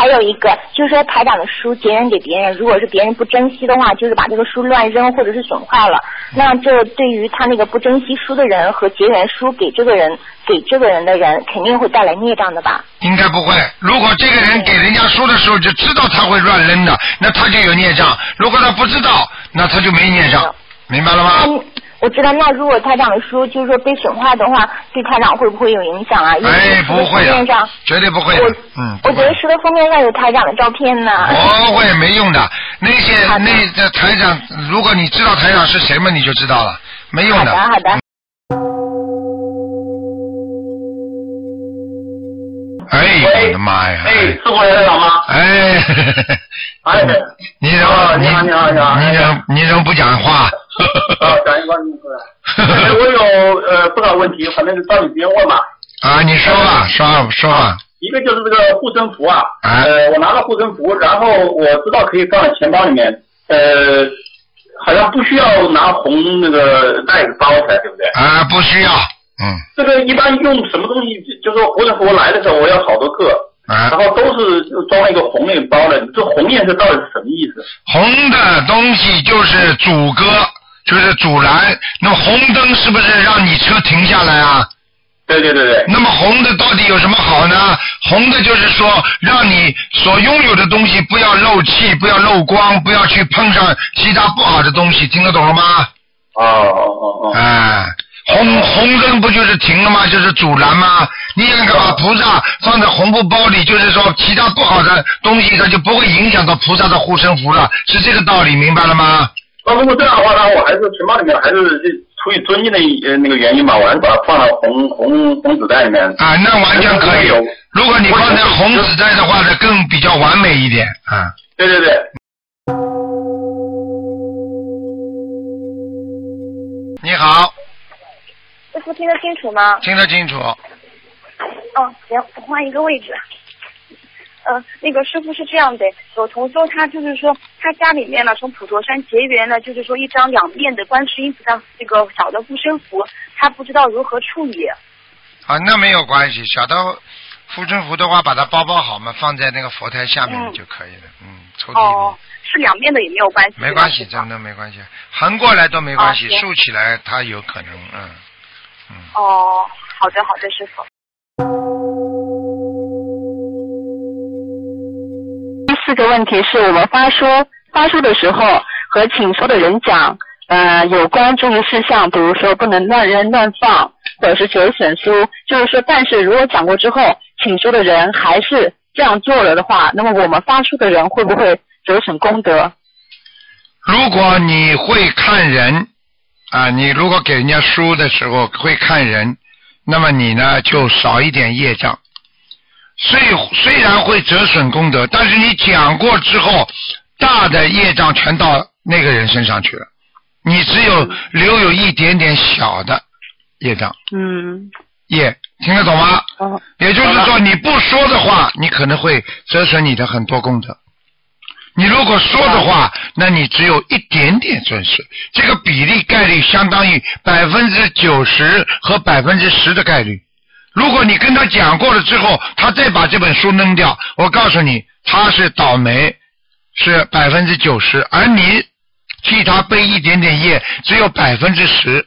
有一个就是说台长的书结缘给别人，如果是别人不珍惜的话，就是把这个书乱扔或者是损坏了，那这对于他那个不珍惜书的人和结缘书给这个人的人肯定会带来孽障的吧？ 应该不会。如果这个人给人家书的时候就知道他会乱扔的，那他就有孽障；如果他不知道，那他就没孽障。明白了吗？ 我知道，那如果台长的书就是说被损坏的话，对台长会不会有影响啊？ 不会的，绝对不会的。 我觉得书的封面上有台长的照片呢。 不会，没用的。那台长，如果你知道台长是谁嘛，你就知道了，没用的。 好的。 哎，我的妈呀！ 师傅来了吗？ 你怎么不讲话？ 讲一个你说。我有不少问题，反正就找你直接问嘛。 你说吧，说吧。 一个就是这个护身符啊，我拿了护身符，然后我知道可以放在钱包里面，好像不需要拿红那个袋子包起来，对不对？ 不需要。 这个一般用什么东西？就是说护身符来的时候，我要好多个，然后都是装了一个红的包的。这红颜色到底是什么意思？ 红的东西就是阻隔，就是阻拦。那么红灯是不是让你车停下来啊？ 对。 那么红的到底有什么好呢？红的就是说让你所拥有的东西不要漏气，不要漏光，不要去碰上其他不好的东西，听得懂了吗？红灯不就是停了吗？就是阻拦吗？你想把菩萨放在红布包里，就是说其他不好的东西它就不会影响到菩萨的护身符了，是这个道理，明白了吗？ 如果这样的话呢，我还是钱包里面还是出于尊敬的那个原因吧，我还是把它放到红纸袋里面。 那完全可以。如果你放在红纸袋的话呢，更比较完美一点。 对。 你好。 师傅听得清楚吗？ 听得清楚。 行，我换一个位置。那个师傅是这样的，有同修他就是说他家里面呢从普陀山结缘了，就是说一张2面的观世音菩萨这个小的护身符，他不知道如何处理。 那没有关系，小的护身符的话把它包好嘛，放在那个佛台下面就可以了。抽屉里。 是2面的也没有关系。 没关系，真的没关系，横过来都没关系，竖起来它有可能。 好的，师傅。 第4个问题是我们发书的时候和请书的人讲，有关注意事项，比如说不能乱扔乱放，或者是折损书，就是说，但是如果讲过之后，请书的人还是这样做了的话，那么我们发书的人会不会折损功德？ 如果你会看人你如果给人家书的时候会看人，那么你呢就少一点业障。虽然会折损功德，但是你讲过之后，大的业障全到那个人身上去了，你只有留有一点点小的业障。听得懂吗？也就是说你不说的话，你可能会折损你的很多功德。你如果说的话，那你只有一点点损失，这个比例概率相当于90%和10%的概率。如果你跟他讲过了之后，他再把这本书扔掉，我告诉你，他是倒霉，是90%，而你替他背一点点业，只有10%。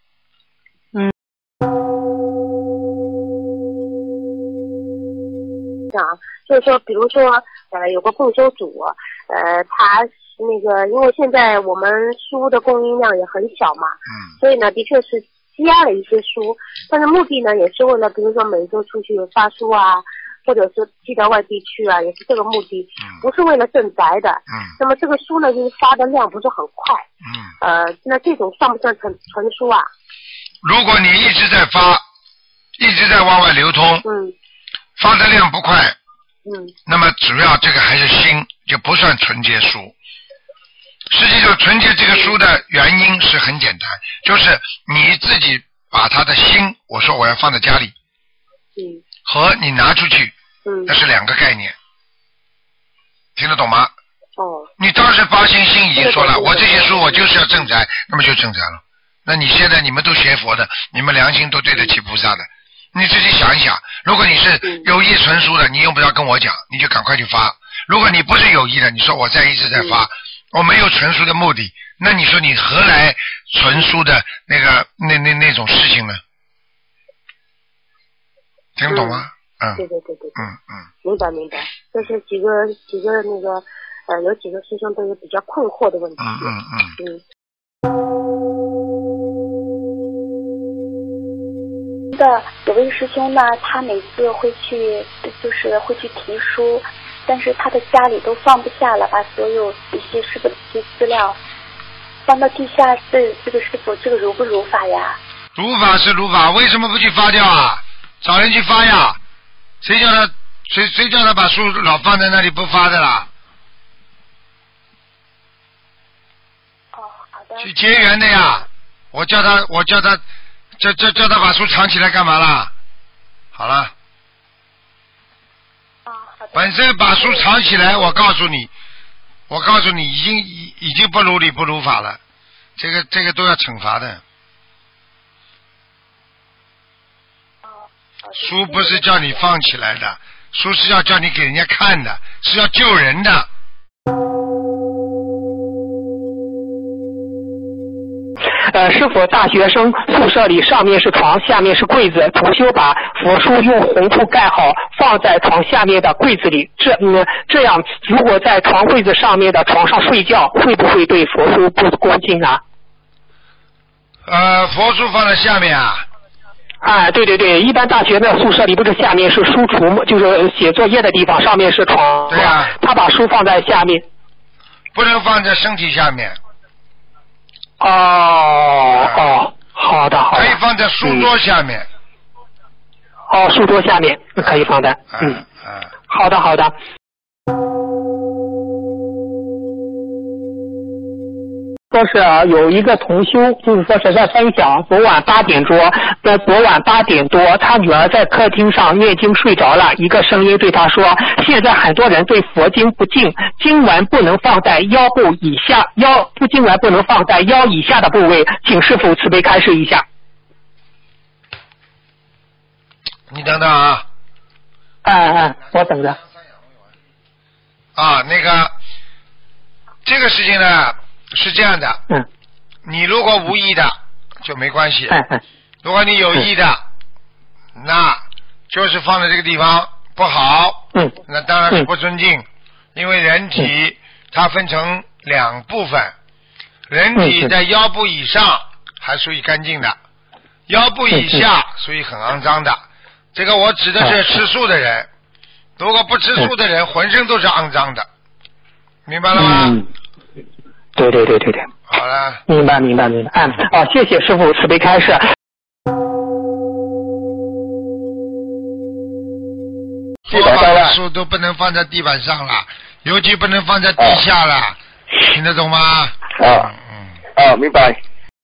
就是说，比如说，有个共修组，他那个，因为现在我们书的供应量也很小嘛，所以呢，的确是积压了一些书，但是目的呢，也是为了，比如说每周出去发书啊，或者是寄到外地去啊，也是这个目的，不是为了赈灾的。那么这个书呢，就是发的量不是很快。那这种算不算纯书啊？ 如果你一直在发，一直在往外流通，发的量不快，那么主要这个还是心，就不算纯洁书。实际上纯洁这个书的原因是很简单，就是你自己把他的心，我说我要放在家里，和你拿出去，那是2个概念，听得懂吗？你当时发心已经说了，我这些书我就是要赈灾，那么就赈灾了。那你现在你们都学佛的，你们良心都对得起菩萨的，你自己想一想， 如果你是有意存书的，你用不着跟我讲，你就赶快去发。如果你不是有意的，你说我一直在发，我没有存书的目的，那你说你何来存书的那种事情呢？听得懂吗？ 对，明白。这是几个那个有几个师兄都有比较困惑的问题。有位师兄呢，他每次会去提书，但是他的家里都放不下了，把所有一些师傅的一些资料放到地下室，这个师傅这个如不如法呀？ 如法是如法，为什么不去发掉啊？找人去发呀！谁叫他把书老放在那里不发的啦？ 好的。 去结缘的呀！我叫他叫他把书藏起来干嘛啦？好了。 好的。 本身把书藏起来，我告诉你，已经不如理不如法了，这个都要惩罚的。书不是叫你放起来的，书是要叫你给人家看的，是要救人的。 师傅，大学生宿舍里上面是床，下面是柜子，同修把佛书用红布盖好，放在床下面的柜子里。这样，如果在床柜子上面的床上睡觉，会不会对佛书不恭敬啊？ 佛书放在下面啊？ 对，一般大学的宿舍里不是下面是书橱，就是写作业的地方，上面是床。 对啊。 他把书放在下面。 不能放在身体下面。 好的。 可以放在书桌下面。 书桌下面可以放的。好的。说是有一个同修，就是说是在分享昨晚8点多，他女儿在客厅上念经睡着了，一个声音对他说，现在很多人对佛经不敬，经文不能放在腰部以下，经文不能放在腰以下的部位，请师父慈悲开示一下。 你等等啊。 我等着。 这个事情呢是这样的，你如果无意的就没关系，如果你有意的，那就是放在这个地方不好，那当然是不尊敬，因为人体它分成2部分，人体在腰部以上还属于干净的，腰部以下属于很肮脏的，这个我指的是吃素的人，如果不吃素的人浑身都是肮脏的，明白了吗？ 对。 好了。 明白。谢谢师父慈悲开示。 佛法的书都不能放在地板上了，尤其不能放在地下了，听得懂吗？ 明白。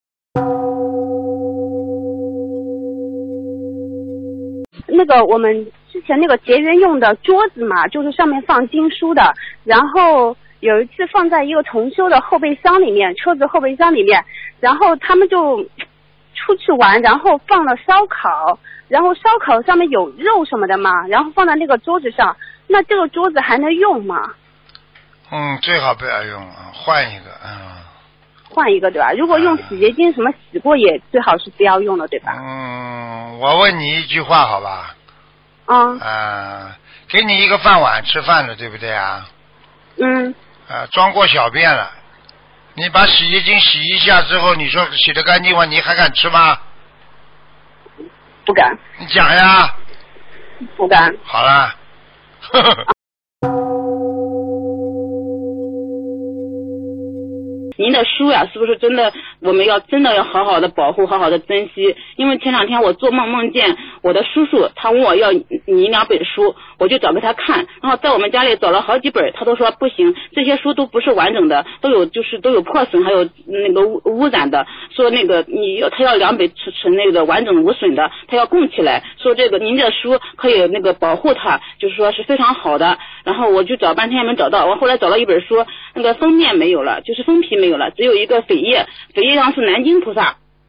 那个我们之前那个结缘用的桌子嘛，就是上面放经书的，然后有一次放在一个同修的后备箱里面，车子后备箱里面，然后他们就出去玩，然后放了烧烤，然后烧烤上面有肉什么的嘛，然后放在那个桌子上，那这个桌子还能用吗？ 最好不要用，换一个。 换一个对吧？如果用洗洁精什么洗过也最好是不要用了对吧？ 我问你一句话好吧？给你一个饭碗吃饭的对不对啊？装过小便了，你把洗洁精洗一下之后，你说洗得干净吗？你还敢吃吗？ 不敢。 你讲呀。 不敢。 好了。 您的书呀，是不是真的我们要好好的保护，好好的珍惜？因为前2天我做梦见我的叔叔，他问我要你2本书，我就找给他看，然后在我们家里找了好几本，他都说不行，这些书都不是完整的，都有破损，还有那个污染的，说那个他要2本是那个完整无损的，他要供起来，说这个您的书可以那个保护它，就是说是非常好的。然后我就找半天没找到，我后来找到一本书，那个封面没有了，就是封皮没有了，只有一个扉页上是南京菩萨，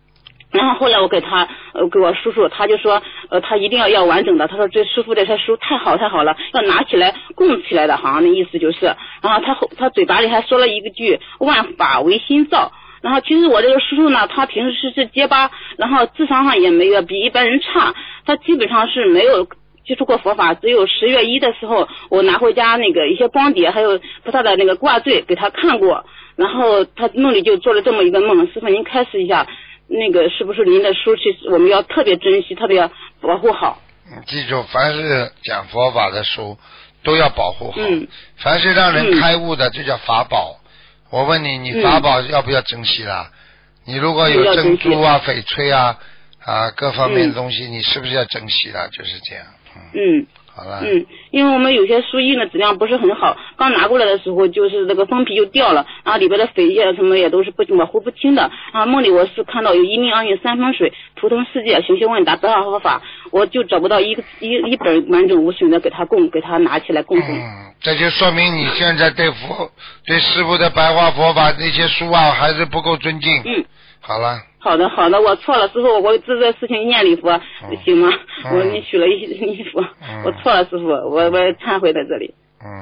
然后后来我给我叔叔，他就说他一定要完整的，他说这师傅这些书太好了，要拿起来供起来的，好像那意思就是。然后他嘴巴里还说了一个句万法唯心造。然后其实我这个叔叔呢，他平时是结巴，然后智商上也没有比一般人差，他基本上是没有接触过佛法，只有10月1的时候我拿回家那个一些光碟还有菩萨的那个挂坠给他看过，然后他梦里就做了这么一个梦。师父您开示一下，那个是不是您的书其实我们要特别珍惜，特别要保护好？ 记住，凡是讲佛法的书都要保护好，凡是让人开悟的就叫法宝。我问你，你法宝要不要珍惜啦？你如果有珍珠啊、翡翠啊各方面的东西，你是不是要珍惜啦？就是这样。好了。 因为我们有些书印的质量不是很好，刚拿过来的时候就是那个封皮就掉了，然后里边的扉页什么也都是模糊不清的。然后梦里我是看到有一命二运三风水图腾世界行修问答白话佛法，我就找不到一本完整无损的给他拿起来供奉。 这就说明你现在对师父的白话佛法那些书啊还是不够尊敬。好了。 好的，我错了，师傅，我这个事情念礼佛行吗？你许了一礼佛，我错了，师傅，我忏悔在这里。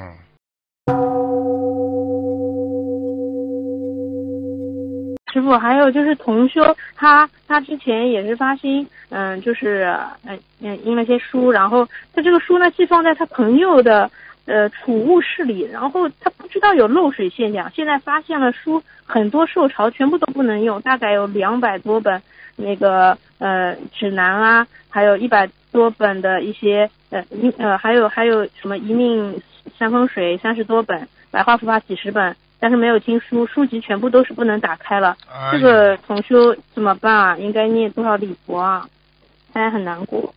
师傅，还有就是同修，他之前也是发心，就是印了些书，然后他这个书呢寄放在他朋友的储物室里，然后他不知道有漏水现象，现在发现了书很多受潮，全部都不能用，大概有200多本那个指南啊，还有100多本的一些还有什么一命三风水30多本，白话佛法几十本，但是没有经书籍全部都是不能打开了。这个同修怎么办啊？应该念多少礼佛啊？他也很难过。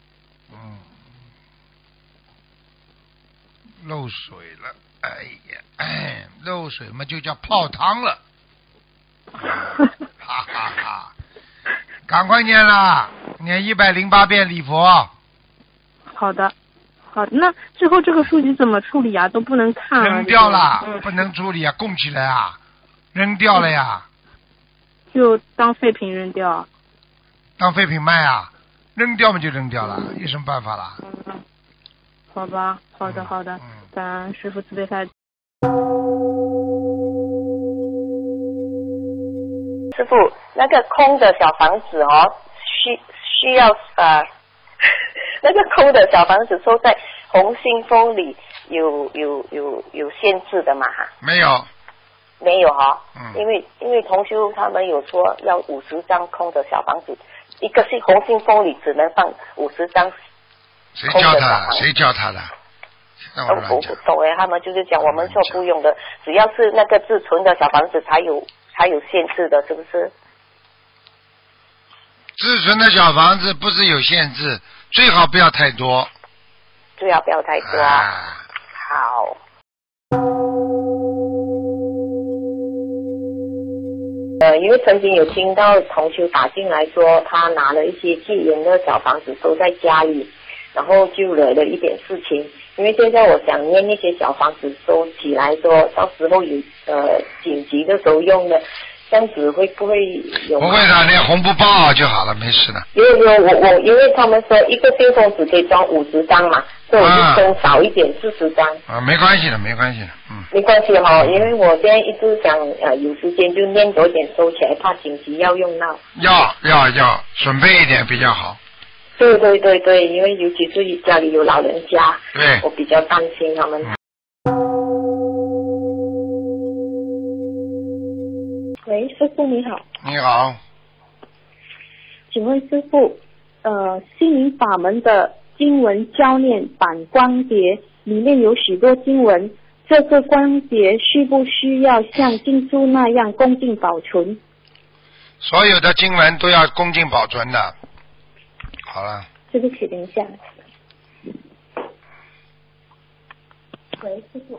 漏水了，漏水嘛就叫泡汤了。哈哈哈！赶快念啦，念108遍礼佛。 好的，那之后这个书籍怎么处理啊？都不能看了。 扔掉了，不能处理啊，供起来啊，扔掉了呀。 就当废品扔掉。 当废品卖啊？扔掉嘛就扔掉了，有什么办法啦？ 好吧，好的，感恩师父慈悲开。 师父，那个空的小房子需要那个空的小房子收在红信封里有限制的嘛？ 没有因为同修他们有说要50张空的小房子，一个是红信封里只能放50张。 谁教他的？ 我不懂他们就是讲我们说不用的，只要是那个自存的小房子才有限制的，是不是？ 自存的小房子不是有限制，最好不要太多。 好。因为曾经有听到同修打进来说，他拿了一些戒烟的小房子收在家里，然后就惹了一点事情。因为现在我想念那些小房子收起来说，到时候有紧急的时候用的，这样子会不会有？ 不会的，连红布包好就好了，没事的。 我因为他们说一个信封只可以装50张嘛，所以我就收少一点40张。 没关系的。 没关系因为我现在一直想有时间就念多点收起来，怕紧急要用到。 要准备一点比较好。 对，因为尤其是家里有老人家， 对， 我比较担心他们。喂，师父你好。 你好。 请问师父，心灵法门的经文教念版光碟里面有许多经文，这个光碟需不需要像经书那样恭敬保存？ 所有的经文都要恭敬保存的。好了。 对不起，等一下。喂，师父。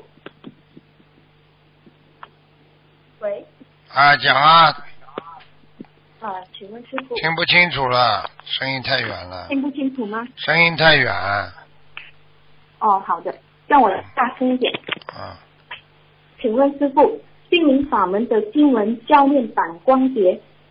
喂。 讲啊。 请问师父。 听不清楚了，声音太远了。 听不清楚吗？ 声音太远。 好的，让我大声一点。请问师父，心灵法门的经文教念版光碟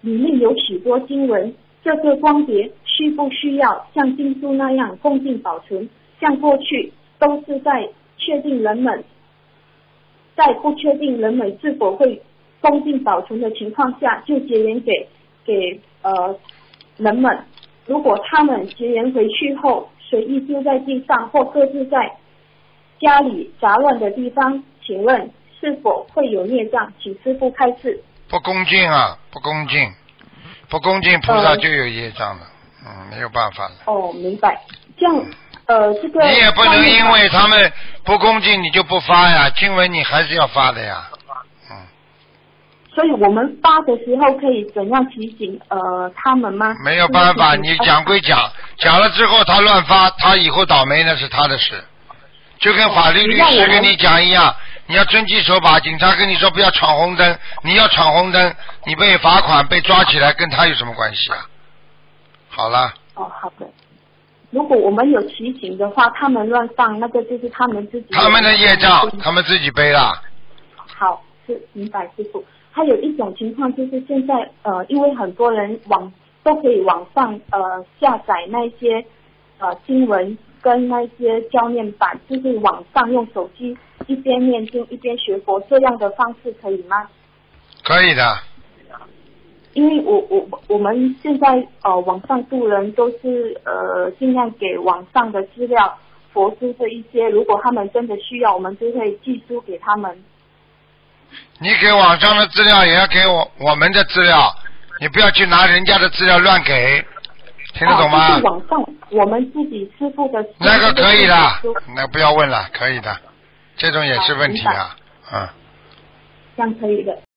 里面有许多经文，这个光碟需不需要像经书那样恭敬保存？像过去都是在确定人们在不确定人们是否会恭敬保存的情况下，就结缘给人们。如果他们结缘回去后随意丢在地上或各自在家里杂乱的地方，请问是否会有孽障？请师父开示。 不恭敬啊，不恭敬，不恭敬菩萨就有业障了，没有办法了。 哦，明白。这样这个你也不能因为他们不恭敬你就不发呀，经文你还是要发的呀。 所以我们发的时候可以怎样提醒他们吗？ 没有办法，你讲归讲，讲了之后他乱发，他以后倒霉那是他的事。就跟法律律师跟你讲一样，你要遵纪守法，警察跟你说不要闯红灯，你要闯红灯，你被罚款被抓起来，跟他有什么关系啊？好了。 哦，好的。如果我们有提醒的话，他们乱放，那个就是他们自己他们的业障，他们自己背了。 好，是明白师父。还有一种情况就是现在因为很多人都可以网上下载那些经文跟那些教念版，就是网上用手机一边念经一边学佛，这样的方式可以吗？ 可以的。 因为我们现在网上渡人都是尽量给网上的资料佛书这一些，如果他们真的需要，我们就会寄书给他们。 你给网上的资料也要给我们的资料，你不要去拿人家的资料乱给，听得懂吗？ 就是网上我们自己师父的那个可以的，那不要问了，可以的，这种也是问题啊， 这样可以的。